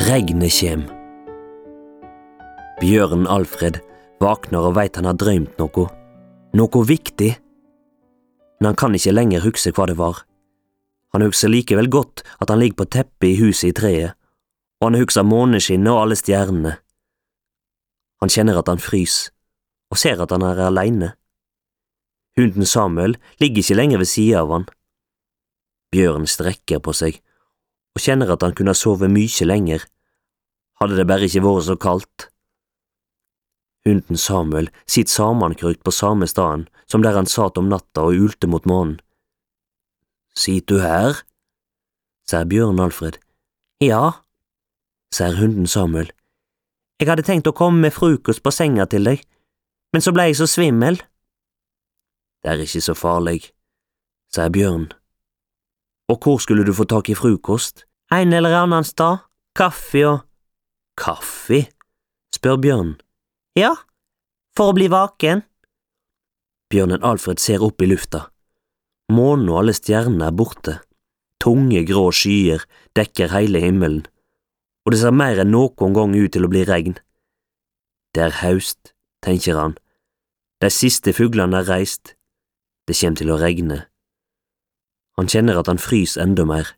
Regnet kjem. Bjørnen Alfred vakner og veit han har drømt noe viktig. Men han kan ikke lenger huske hva det var. Han husker likevel godt at han ligger på teppet i huset i treet, og han husker måneskinnet og alle stjernene. Han kjenner at han frys, og ser at han er alene. Hunden Samuel ligger ikke lenger ved siden av han. Bjørnen strekker på seg, og kjenner at han kunne sove mye lenger, hadde det bare ikke vært så kaldt. Hunden Samuel sitter sammenkrykt på samme staden som der han satt om natta og ulte mot månen. «Sitter du her?» sier Bjørn Alfred. «Ja», sier hunden Samuel. «Jeg hadde tenkt å komme med frokost på senga til deg, men så ble jeg så svimmel.» «Det er ikke så farlig», sier Bjørn. «Og hvor skulle du få tak i frokost?» «En eller annen sted, kaffe og…» «Kaffe?» spør Bjørn. «Ja, for å bli vaken.» Bjørnen Alfred ser opp i lufta. Månen og alle stjernene er borte. Tunge, grå skyer dekker hele himmelen, og det ser mer enn noen gang ut til å bli regn. Det er haust, tenker han. De siste fuglene er reist. Det kommer til å regne. Han kjenner at han frys enda mer.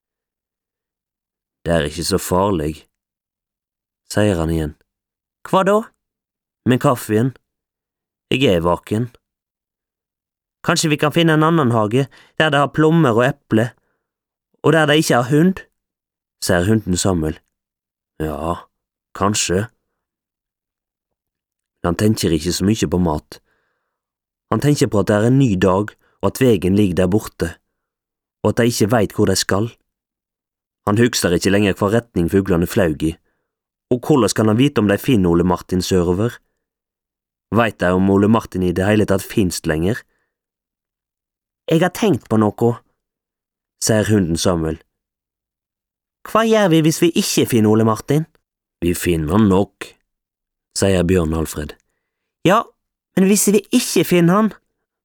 «Det er ikke så farlig», sier han igjen. «Hva da?» «Med kaffen. Jeg er vaken.» «Kanskje vi kan finne en annen hage, der det har plommer og eple, og der det ikke har hund?» sier hunden Samuel. «Ja, kanskje.» Han tenker ikke så mye på mat. Han tenker på at det er en ny dag, og at vegen ligger der borte, og at de ikke vet hvor de skal. Han husker ikke lenger hva retning fuglene flaug i, og hvordan kan han vite om de finner Ole Martin sørover? Vet de om Ole Martin i det hele tatt finst lenger? «Jeg har tenkt på noe», sier hunden Samuel. «Hva gjør vi hvis vi ikke finner Ole Martin?» «Vi finner han nok», sier Bjørn Alfred. «Ja, men hvis vi ikke finner han?»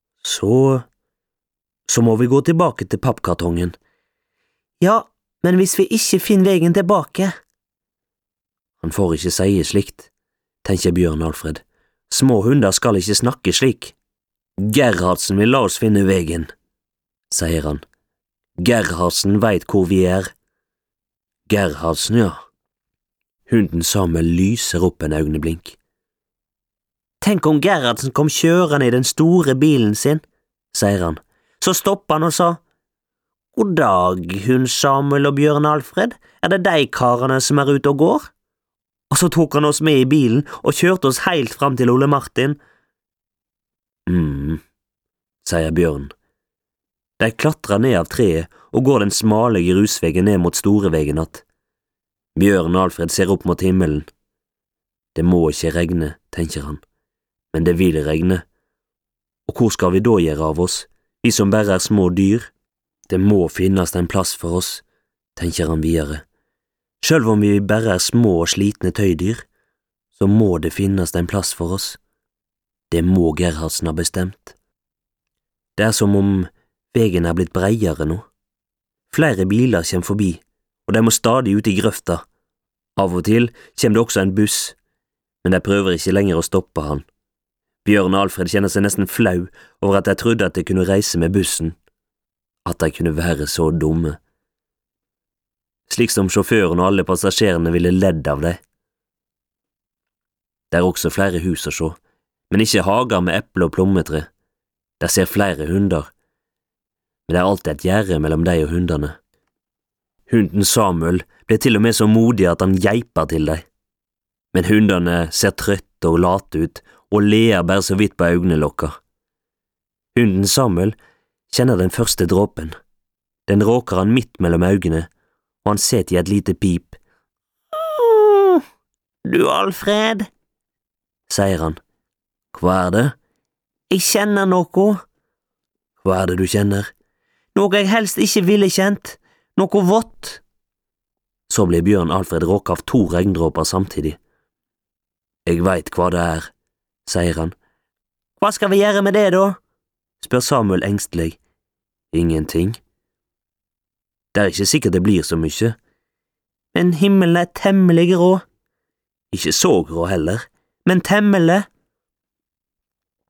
Så må vi gå tilbake til pappkartongen.» «Ja, men hvis vi ikke finner veien tilbake?» Han får ikke si slikt, tenker Bjørn Alfred. Små hunder skal ikke snakke slik. «Gerhardsen vil la oss finne veien», sier han. «Gerhardsen vet hvor vi er.» «Gerhardsen, ja.» Hunden Samuel lyser opp en øyeblink. «Tenk om Gerhardsen kom kjørende i den store bilen sin», sier han. Så stopper han og sa, «God dag, hund Samuel og Bjørn Alfred, er det de karene som er ute og går?» Og så tok han oss med i bilen og kjørte oss helt fram til Ole Martin. Sier Bjørn. De klatrer ned av treet og går den smale grusvegen ned mot Storevegen att. Bjørn Alfred ser opp mot himmelen. Det må ikke regne, tenker han, men det vil regne. Og hvor skal vi da gjøre av oss, vi som bare er små dyr? Det må finnes en plass for oss, tenker han videre. Selv om vi bare er små og slitne tøydyr, så må det finnes en plass for oss. Det må Gerhardsen ha bestemt. Det er som om vegen er blitt breiere nå. Flere biler kommer forbi, og de må stadig ut i grøfta. Av og til kommer det også en buss, men de prøver ikke lenger å stoppe han. Bjørn Alfred kjenner seg nesten flau over at de trodde at de kunne reise med bussen. At de kunne være så dumme. Slik som sjåføren og alle passasjerene ville ledd av det. Det er også flere hus å se, men ikke hager med eple og plommetre. Der ser flere hunder, men det er alltid et gjerde mellom de og hundene. Hunden Samuel blir til og med så modig at han geiper til dem. Men hundene ser trøtte og late ut, og ler bare så vidt på øynelokka. Hunden Samuel kjenner den første dråpen. Den råker han midt mellom øynene, og han setter i et lite pip. «Du, Alfred», sier han. «Hva er det?» «Jeg kjenner noe.» «Hva er det du kjenner?» «Noe jeg helst ikke ville kjent. Noe vått.» Så blir Bjørn Alfred råket av 2 regndråper samtidig. «Jeg vet hva det er», sier han. «Hva skal vi gjøre med det da?» spør Samuel engstelig. «Ingenting. Det er ikke sikkert det blir så mye.» men himmelen er temmelig grå. Ikke så grå heller, men temmelig.